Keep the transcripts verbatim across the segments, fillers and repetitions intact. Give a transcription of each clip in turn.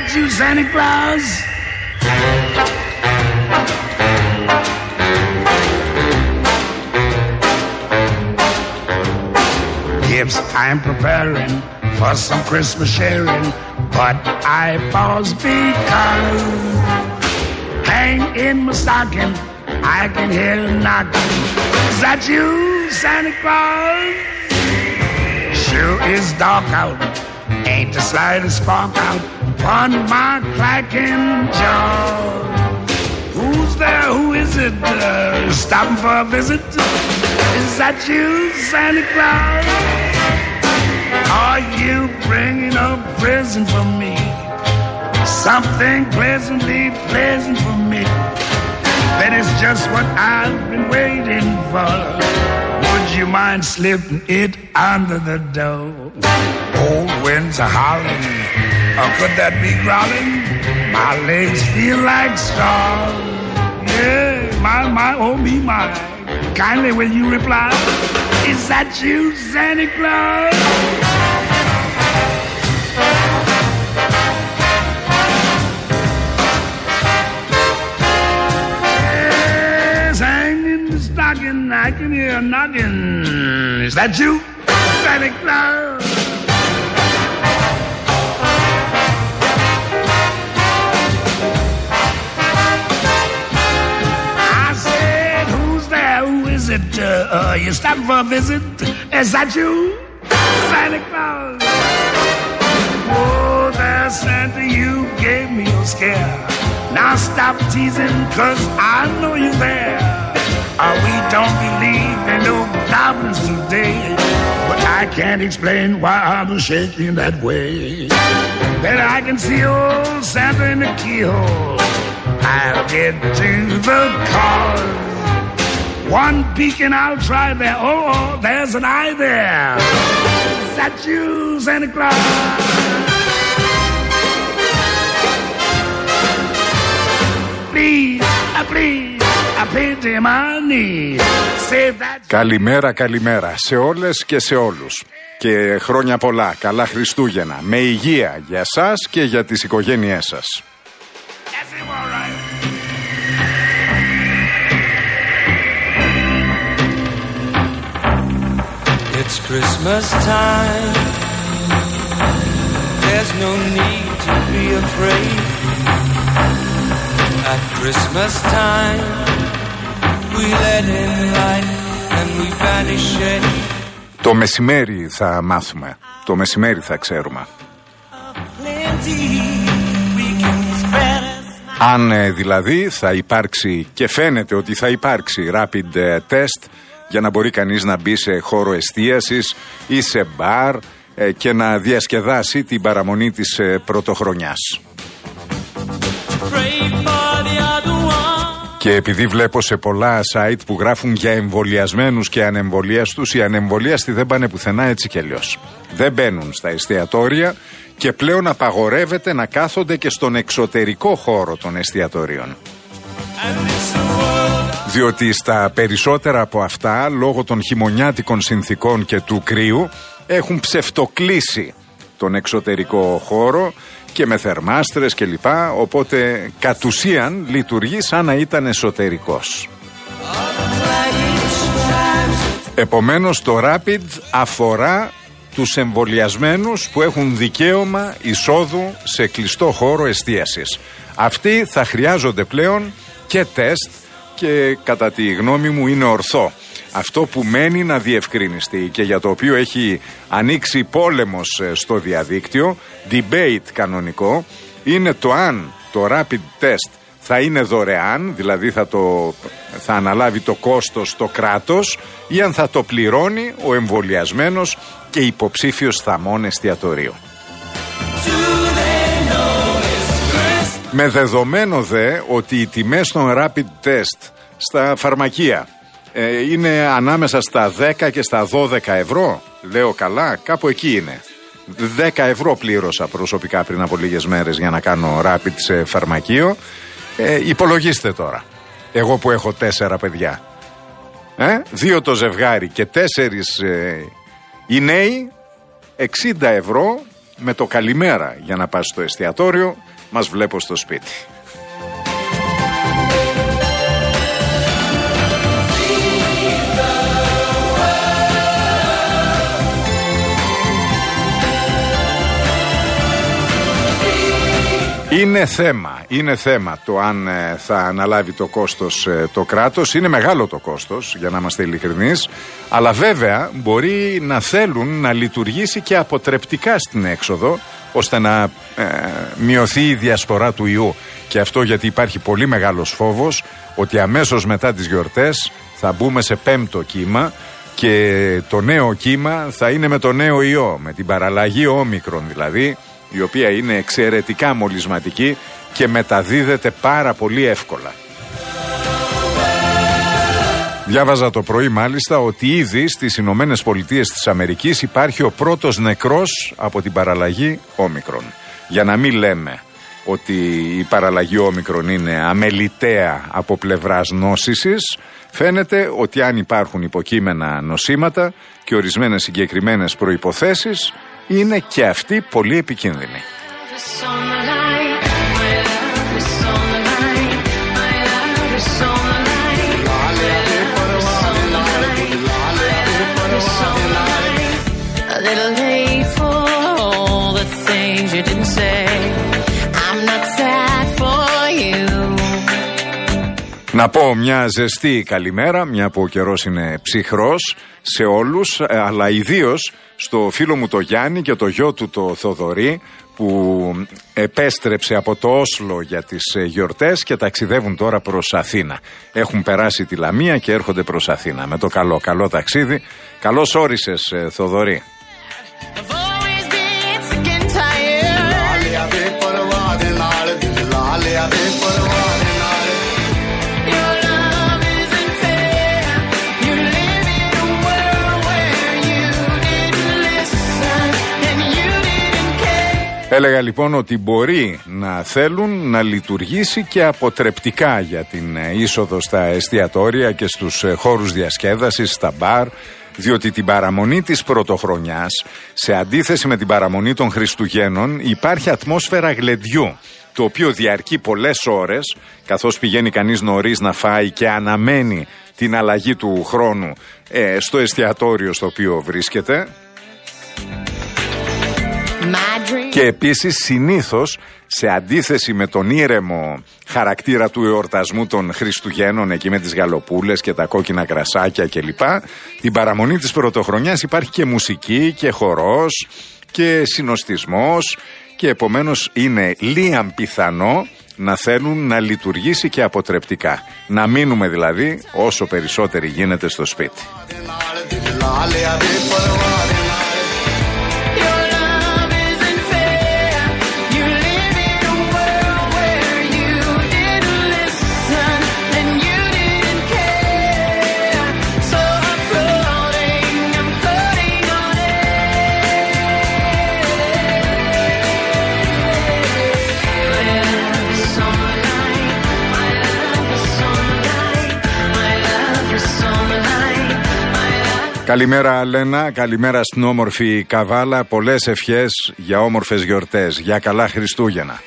that you, Santa Claus? Gifts I'm preparing for some Christmas sharing, but I pause because hang in my stocking, I can hear knocking. Is that you, Santa Claus? Sure is dark out, ain't the slightest spark out upon my clacking jaw. Who's there? Who is it? Uh, stopping for a visit? Is that you, Santa Claus? Are you bringing a present for me? Something pleasantly pleasant for me. That is just what I've been waiting for. Would you mind slipping it under the door? Old winds are howling, or could that be growling? My legs feel like straw. Yeah, my, my, oh me, my. Kindly will you reply? Is that you, Santa Claus? Yes, hang in the stocking, I can hear knocking. Is that you, Santa Claus? Uh, uh, you stopping for a visit? Is that you, Santa Claus? Oh, there, Santa, you gave me a scare. Now stop teasing, cause I know you're there. Uh, we don't believe in no goblins today, but I can't explain why I'm shaking that way. Then I can see old Santa in the keyhole. I'll get to the cause. One peek and I'll try there. Oh, oh, there's an eye there. Is that you, Santa Claus? Please, uh, please, I pay to my knees. Save that. Καλημέρα, καλημέρα σε όλες και σε όλους. Και χρόνια πολλά, καλά Χριστούγεννα. Με υγεία για σας και για τις οικογένειές σας. It's Christmas time. There's no need to be afraid. At Christmas time, we let in light and we banish it. Το μεσημέρι θα μάθουμε. Το μεσημέρι θα ξέρουμε. Αν ε, δηλαδή θα υπάρξει και φαίνεται ότι θα υπάρξει rapid test για να μπορεί κανείς να μπει σε χώρο εστίασης ή σε μπαρ ε, και να διασκεδάσει την παραμονή της ε, πρωτοχρονιάς. Και επειδή βλέπω σε πολλά site που γράφουν για εμβολιασμένους και ανεμβολίαστους, οι ανεμβολίαστοι δεν πάνε πουθενά έτσι κι αλλιώς. Δεν μπαίνουν στα εστιατόρια και πλέον απαγορεύεται να κάθονται και στον εξωτερικό χώρο των εστιατορίων. Διότι στα περισσότερα από αυτά, λόγω των χειμωνιάτικων συνθήκων και του κρύου, έχουν ψευτοκλείσει τον εξωτερικό χώρο και με θερμάστρες κλπ. Οπότε κατ' ουσίαν λειτουργεί σαν να ήταν εσωτερικός. Επομένως το Rapid αφορά τους εμβολιασμένους που έχουν δικαίωμα εισόδου σε κλειστό χώρο εστίασης. Αυτοί θα χρειάζονται πλέον και τεστ και κατά τη γνώμη μου είναι ορθό. Αυτό που μένει να διευκρινιστεί και για το οποίο έχει ανοίξει πόλεμος στο διαδίκτυο, debate κανονικό, είναι το αν το rapid test θα είναι δωρεάν, δηλαδή θα, το, θα αναλάβει το κόστος το κράτος, ή αν θα το πληρώνει ο εμβολιασμένος και υποψήφιος θαμών εστιατορίου. Με δεδομένο δε ότι οι τιμές των rapid test στα φαρμακεία ε, είναι ανάμεσα στα δέκα και στα δώδεκα ευρώ, λέω καλά, κάπου εκεί είναι. δέκα ευρώ πλήρωσα προσωπικά πριν από λίγες μέρες για να κάνω rapid σε φαρμακείο. Ε, υπολογίστε τώρα, εγώ που έχω τέσσερα παιδιά, ε, δύο το ζευγάρι και τέσσερις ε, οι νέοι, εξήντα ευρώ με το καλημέρα για να πας στο εστιατόριο, μας βλέπω στο σπίτι. Είναι θέμα, είναι θέμα το αν ε, θα αναλάβει το κόστος ε, το κράτος. Είναι μεγάλο το κόστος, για να είμαστε ειλικρινείς, αλλά βέβαια μπορεί να θέλουν να λειτουργήσει και αποτρεπτικά στην έξοδο, ώστε να ε, μειωθεί η διασπορά του ιού. Και αυτό γιατί υπάρχει πολύ μεγάλος φόβος ότι αμέσως μετά τις γιορτές θα μπούμε σε πέμπτο κύμα και το νέο κύμα θα είναι με το νέο ιό, με την παραλλαγή όμικρον δηλαδή, η οποία είναι εξαιρετικά μολυσματική και μεταδίδεται πάρα πολύ εύκολα. Διάβαζα το πρωί μάλιστα ότι ήδη στις Ηνωμένες Πολιτείες της Αμερικής υπάρχει ο πρώτος νεκρός από την παραλλαγή όμικρον. Για να μην λέμε ότι η παραλλαγή όμικρον είναι αμεληταία από πλευράς νόσησης, φαίνεται ότι αν υπάρχουν υποκείμενα νοσήματα και ορισμένες συγκεκριμένες προϋποθέσεις, είναι και αυτή πολύ επικίνδυνη. Να πω μια ζεστή καλημέρα, μια που ο καιρός είναι ψυχρός, σε όλους, αλλά ιδίως στο φίλο μου το Γιάννη και το γιο του το Θοδωρή, που επέστρεψε από το Όσλο για τις γιορτές και ταξιδεύουν τώρα προς Αθήνα. Έχουν περάσει τη Λαμία και έρχονται προς Αθήνα. Με το καλό, καλό ταξίδι. Καλώς όρισες, Θοδωρή. Έλεγα λοιπόν ότι μπορεί να θέλουν να λειτουργήσει και αποτρεπτικά για την είσοδο στα εστιατόρια και στους χώρους διασκέδασης, στα μπαρ, διότι την παραμονή της πρωτοχρονιάς, σε αντίθεση με την παραμονή των Χριστουγέννων, υπάρχει ατμόσφαιρα γλεντιού, το οποίο διαρκεί πολλές ώρες, καθώς πηγαίνει κανείς νωρίς να φάει και αναμένει την αλλαγή του χρόνου ε, στο εστιατόριο στο οποίο βρίσκεται. Και επίσης συνήθως, σε αντίθεση με τον ήρεμο χαρακτήρα του εορτασμού των Χριστουγέννων, εκεί με τις γαλοπούλες και τα κόκκινα κρασάκια κλπ, την παραμονή της πρωτοχρονιάς υπάρχει και μουσική και χορός και συνοστισμός, και επομένως είναι λίαν πιθανό να θέλουν να λειτουργήσει και αποτρεπτικά. Να μείνουμε δηλαδή όσο περισσότεροι γίνεται στο σπίτι. Καλημέρα Λένα, καλημέρα στην όμορφη Καβάλα, πολλές ευχές για όμορφες γιορτές, για καλά Χριστούγεννα.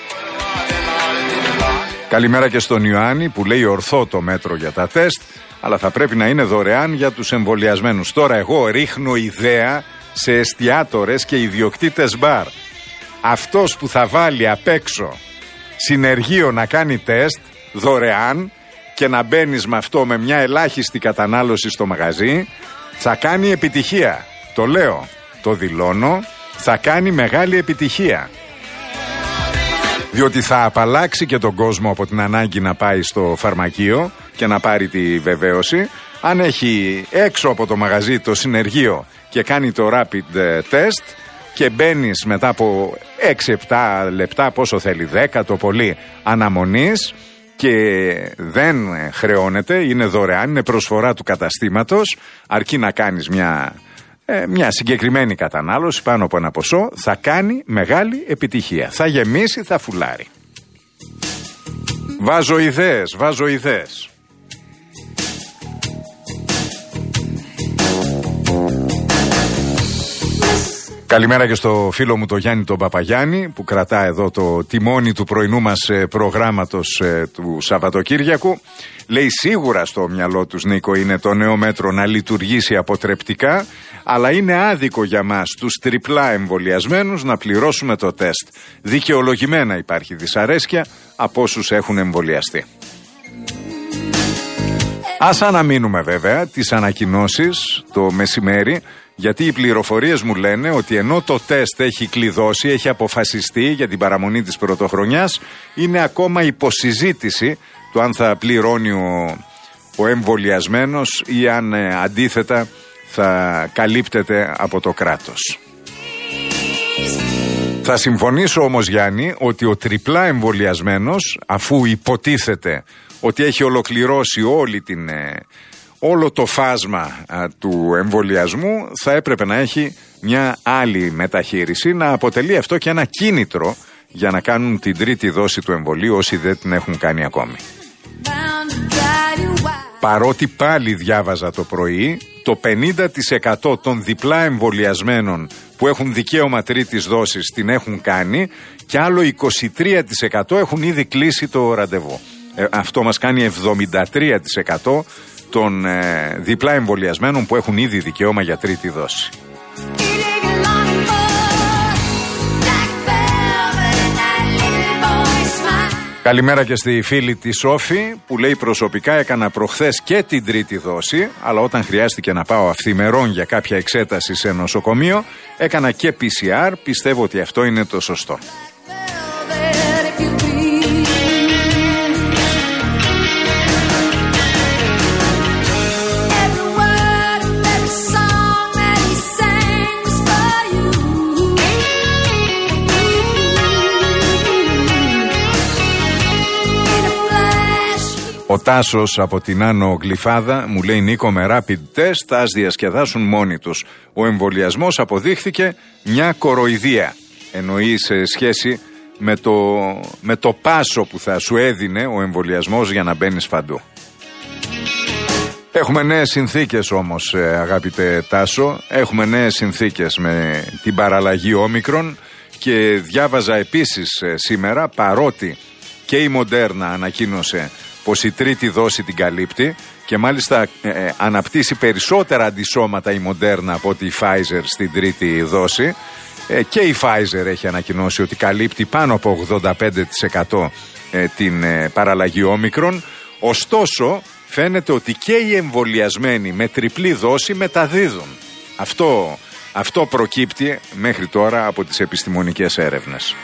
Καλημέρα και στον Ιωάννη που λέει ορθό το μέτρο για τα τεστ, αλλά θα πρέπει να είναι δωρεάν για τους εμβολιασμένους. Τώρα εγώ ρίχνω ιδέα σε εστιάτορες και ιδιοκτήτες μπαρ. Αυτός που θα βάλει απ' έξω συνεργείο να κάνει τεστ δωρεάν και να μπαίνεις με αυτό με μια ελάχιστη κατανάλωση στο μαγαζί, θα κάνει επιτυχία. Το λέω, το δηλώνω, θα κάνει μεγάλη επιτυχία. Διότι θα απαλλάξει και τον κόσμο από την ανάγκη να πάει στο φαρμακείο και να πάρει τη βεβαίωση. Αν έχει έξω από το μαγαζί το συνεργείο και κάνει το rapid test και μπαίνεις μετά από έξι επτά λεπτά, πόσο θέλει, δέκα το πολύ, αναμονής, και δεν χρεώνεται, είναι δωρεάν, είναι προσφορά του καταστήματος, αρκεί να κάνεις μια, ε, μια συγκεκριμένη κατανάλωση πάνω από ένα ποσό, θα κάνει μεγάλη επιτυχία. Θα γεμίσει, θα φουλάρει. Βάζω ιδέες, βάζω ιδέες. Καλημέρα και στο φίλο μου το Γιάννη τον Παπαγιάννη που κρατά εδώ το τιμόνι του πρωινού μας προγράμματος ε, του Σαββατοκύριακου. Λέει σίγουρα στο μυαλό τους, Νίκο, είναι το νέο μέτρο να λειτουργήσει αποτρεπτικά, αλλά είναι άδικο για μας τους τριπλά εμβολιασμένους να πληρώσουμε το τεστ. Δικαιολογημένα υπάρχει δυσαρέσκεια από όσους έχουν εμβολιαστεί. Ας αναμείνουμε βέβαια τις ανακοινώσεις το μεσημέρι, γιατί οι πληροφορίες μου λένε ότι ενώ το τεστ έχει κλειδώσει, έχει αποφασιστεί για την παραμονή της πρωτοχρονιάς, είναι ακόμα υποσυζήτηση το αν θα πληρώνει ο, ο εμβολιασμένος ή αν ε, αντίθετα θα καλύπτεται από το κράτος. Θα συμφωνήσω όμως, Γιάννη, ότι ο τριπλά εμβολιασμένος, αφού υποτίθεται ότι έχει ολοκληρώσει όλη την... Ε, όλο το φάσμα α, του εμβολιασμού, θα έπρεπε να έχει μια άλλη μεταχείριση, να αποτελεί αυτό και ένα κίνητρο για να κάνουν την τρίτη δόση του εμβολίου όσοι δεν την έχουν κάνει ακόμη. Παρότι πάλι διάβαζα το πρωί, το πενήντα τοις εκατό των διπλά εμβολιασμένων που έχουν δικαίωμα τρίτης δόσης την έχουν κάνει και άλλο είκοσι τρία τοις εκατό έχουν ήδη κλείσει το ραντεβού. Ε, αυτό μας κάνει εβδομήντα τρία τοις εκατό των ε, διπλά εμβολιασμένων που έχουν ήδη δικαίωμα για τρίτη δόση. Καλημέρα και στη φίλη τη Σόφη που λέει προσωπικά έκανα προχθές και την τρίτη δόση, αλλά όταν χρειάστηκε να πάω αυθημερών για κάποια εξέταση σε νοσοκομείο έκανα και πι σι αρ, πιστεύω ότι αυτό είναι το σωστό. Ο Τάσος από την Άνω Γλυφάδα μου λέει Νίκο, με rapid test ας διασκεδάσουν μόνοι τους. Ο εμβολιασμός αποδείχθηκε μια κοροϊδία. Εννοεί σε σχέση με το, με το πάσο που θα σου έδινε ο εμβολιασμός για να μπαίνεις παντού. Έχουμε νέες συνθήκες όμως, αγαπητέ Τάσο. Έχουμε νέες συνθήκες με την παραλλαγή Όμικρον και διάβαζα επίσης σήμερα, παρότι και η Μοντέρνα ανακοίνωσε πως η τρίτη δόση την καλύπτει και μάλιστα ε, ε, αναπτύσσει περισσότερα αντισώματα η Μοντέρνα από ότι η Pfizer στην τρίτη δόση, ε, και η Pfizer έχει ανακοινώσει ότι καλύπτει πάνω από ογδόντα πέντε τοις εκατό ε, την ε, παραλλαγή Όμικρον. Ωστόσο φαίνεται ότι και οι εμβολιασμένοι με τριπλή δόση μεταδίδουν. Αυτό, αυτό προκύπτει μέχρι τώρα από τις επιστημονικές έρευνες.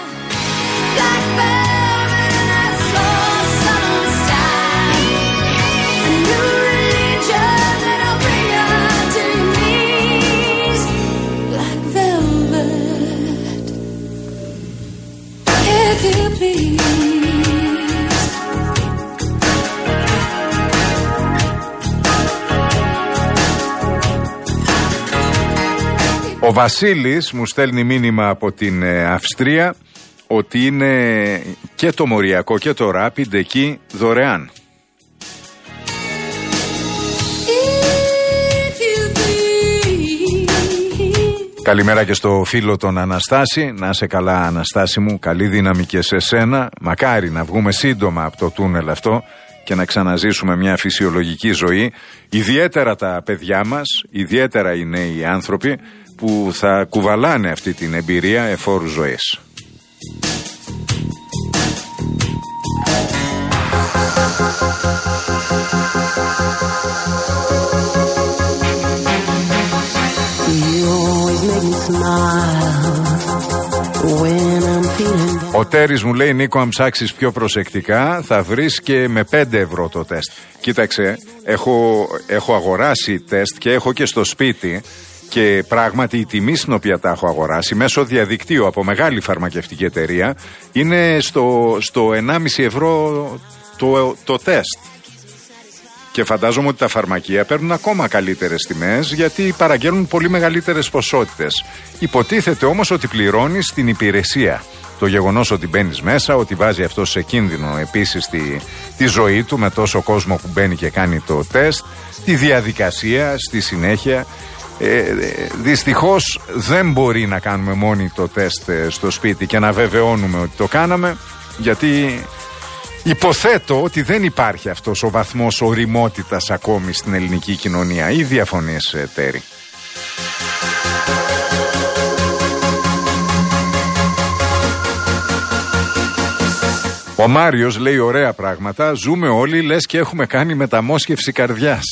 Ο Βασίλης μου στέλνει μήνυμα από την Αυστρία ότι είναι και το μοριακό και το rapid εκεί δωρεάν. Καλημέρα και στο φίλο τον Αναστάση. Να είσαι καλά, Αναστάση μου. Καλή δύναμη και σε σένα. Μακάρι να βγούμε σύντομα από το τούνελ αυτό και να ξαναζήσουμε μια φυσιολογική ζωή. Ιδιαίτερα τα παιδιά μας, ιδιαίτερα οι νέοι άνθρωποι που θα κουβαλάνε αυτή την εμπειρία εφόρου ζωής. Ο Τέρης μου λέει Νίκο, αν ψάξεις πιο προσεκτικά θα βρεις και με πέντε ευρώ το τεστ. Κοίταξε, έχω, έχω αγοράσει τεστ και έχω και στο σπίτι και πράγματι η τιμή στην οποία τα έχω αγοράσει μέσω διαδικτύου από μεγάλη φαρμακευτική εταιρεία είναι στο, στο ενάμιση ευρώ το, το τεστ. Και φαντάζομαι ότι τα φαρμακεία παίρνουν ακόμα καλύτερες τιμές γιατί παραγγέλνουν πολύ μεγαλύτερες ποσότητες. Υποτίθεται όμως ότι πληρώνεις την υπηρεσία. Το γεγονός ότι μπαίνεις μέσα, ότι βάζει αυτό σε κίνδυνο επίσης τη, τη ζωή του με τόσο κόσμο που μπαίνει και κάνει το τεστ, τη διαδικασία στη συνέχεια, Ε, δυστυχώς δεν μπορεί να κάνουμε μόνοι το τεστ στο σπίτι και να βεβαιώνουμε ότι το κάναμε, γιατί υποθέτω ότι δεν υπάρχει αυτός ο βαθμός ωριμότητας ακόμη στην ελληνική κοινωνία. Ή διαφωνείς, Τέρη? Ο Μάριος λέει ωραία πράγματα. Ζούμε όλοι λες και έχουμε κάνει μεταμόσχευση καρδιάς.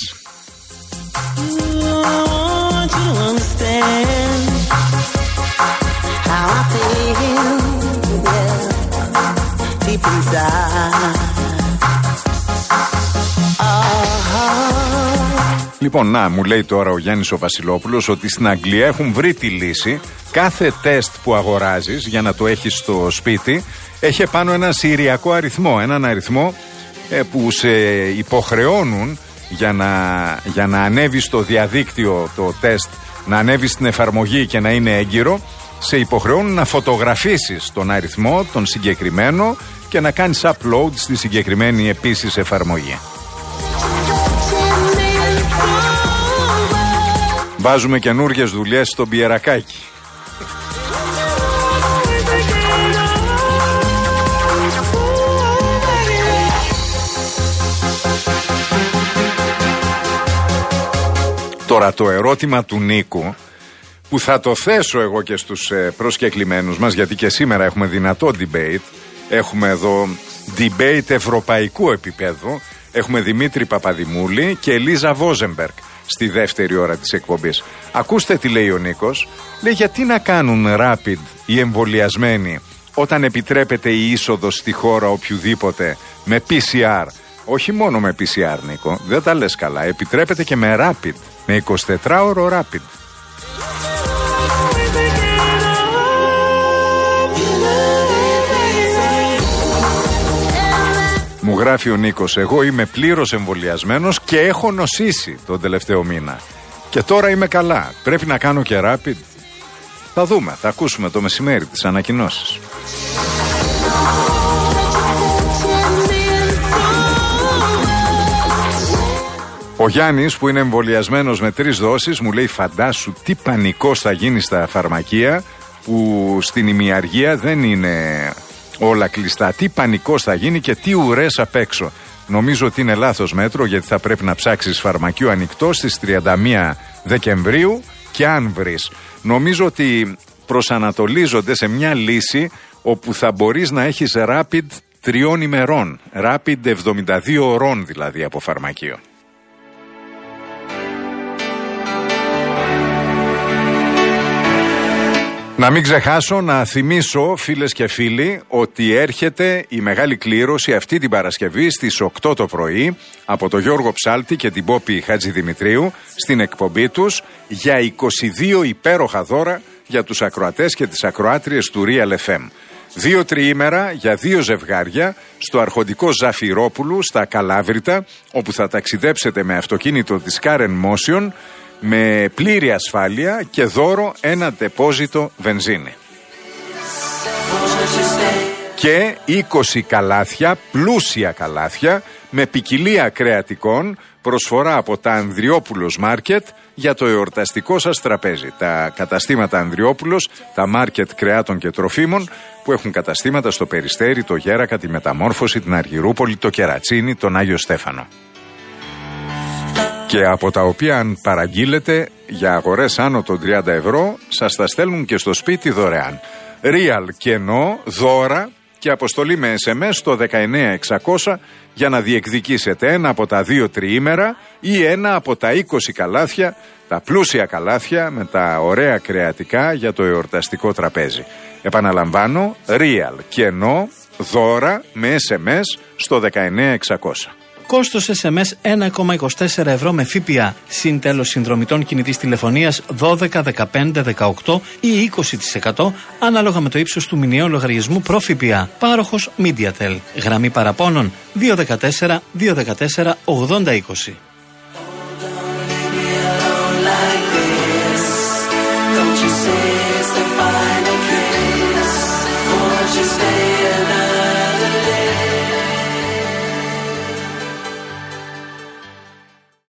Λοιπόν, να, μου λέει τώρα ο Γιάννης ο Βασιλόπουλος ότι στην Αγγλία έχουν βρει τη λύση. Κάθε τεστ που αγοράζεις για να το έχεις στο σπίτι έχει πάνω ένα συριακό αριθμό. Έναν αριθμό ε, που σε υποχρεώνουν για να, για να ανέβει στο διαδίκτυο το τεστ, να ανέβει στην εφαρμογή και να είναι έγκυρο. Σε υποχρεώνουν να φωτογραφίσεις τον αριθμό, τον συγκεκριμένο, και να κάνεις upload στη συγκεκριμένη επίσης εφαρμογή. Βάζουμε καινούργιες δουλειές στον πιερακάκι. Τώρα το ερώτημα του Νίκου, που θα το θέσω εγώ και στους ε, προσκεκλημένους μας, γιατί και σήμερα έχουμε δυνατό debate. Έχουμε εδώ debate ευρωπαϊκού επίπεδου. Έχουμε Δημήτρη Παπαδημούλη και Ελίζα Βόζεμπεργκ στη δεύτερη ώρα της εκπομπής. Ακούστε τι λέει ο Νίκος. Λέει, γιατί να κάνουν rapid οι εμβολιασμένοι όταν επιτρέπεται η είσοδος στη χώρα οποιουδήποτε με πι σι αρ? Όχι μόνο με πι σι αρ, Νίκο, δεν τα λες καλά. Επιτρέπεται και με rapid, με εικοσιτετράωρο rapid. Μου γράφει ο Νίκος, εγώ είμαι πλήρως εμβολιασμένος και έχω νοσήσει τον τελευταίο μήνα. Και τώρα είμαι καλά. Πρέπει να κάνω και rapid? Θα δούμε, θα ακούσουμε το μεσημέρι τις ανακοινώσεις. Ο Γιάννης, που είναι εμβολιασμένος με τρεις δόσεις, μου λέει, φαντάσου τι πανικός θα γίνει στα φαρμακεία που στην ημιαργία δεν είναι όλα κλειστά. Τι πανικός θα γίνει και τι ουρές απ' έξω. Νομίζω ότι είναι λάθος μέτρο, γιατί θα πρέπει να ψάξεις φαρμακείο ανοιχτό στις τριάντα μία Δεκεμβρίου, και αν βρεις. Νομίζω ότι προσανατολίζονται σε μια λύση όπου θα μπορείς να έχεις rapid τριών ημερών. Rapid εβδομήντα δύο ωρών δηλαδή από φαρμακείο. Να μην ξεχάσω να θυμίσω, φίλες και φίλοι, ότι έρχεται η μεγάλη κλήρωση αυτή την Παρασκευή στις οκτώ το πρωί από τον Γιώργο Ψάλτη και την Πόπη Χατζηδημητρίου στην εκπομπή τους για είκοσι δύο υπέροχα δώρα για τους ακροατές και τις ακροάτριες του Real εφ εμ. Δύο τριήμερα για δύο ζευγάρια στο αρχοντικό Ζαφυρόπουλου στα Καλάβρητα, όπου θα ταξιδέψετε με αυτοκίνητο της Karen Motion με πλήρη ασφάλεια και δώρο ένα τεπόζιτο βενζίνη. Και είκοσι καλάθια, πλούσια καλάθια, με ποικιλία κρεατικών, προσφορά από τα Ανδριόπουλος Μάρκετ για το εορταστικό σας τραπέζι. Τα καταστήματα Ανδριόπουλος, τα μάρκετ κρεάτων και τροφίμων, που έχουν καταστήματα στο Περιστέρι, το Γέρακα, τη Μεταμόρφωση, την Αργυρούπολη, το Κερατσίνι, τον Άγιο Στέφανο. Και από τα οποία, αν παραγγείλετε για αγορές άνω των τριάντα ευρώ, σας τα στέλνουν και στο σπίτι δωρεάν. Real κενό, δώρα και αποστολή με ες εμ ες στο δεκαεννέα εξακόσια για να διεκδικήσετε ένα από τα δύο τριήμερα ή ένα από τα είκοσι καλάθια, τα πλούσια καλάθια με τα ωραία κρεατικά για το εορταστικό τραπέζι. Επαναλαμβάνω, Real κενό, δώρα με ες εμ ες στο δεκαεννέα εξακόσια. Κόστος ες εμ ες ένα κόμμα είκοσι τέσσερα ευρώ με ΦΠΑ. Συν τέλος συνδρομητών κινητής τηλεφωνίας δώδεκα, δεκαπέντε, δεκαοκτώ ή είκοσι τοις εκατό ανάλογα με το ύψος του μηνιαίου λογαριασμού προ-ΦΠΑ. Πάροχος MediaTel. Γραμμή παραπώνων δύο ένα τέσσερα, δύο ένα τέσσερα, ογδόντα είκοσι.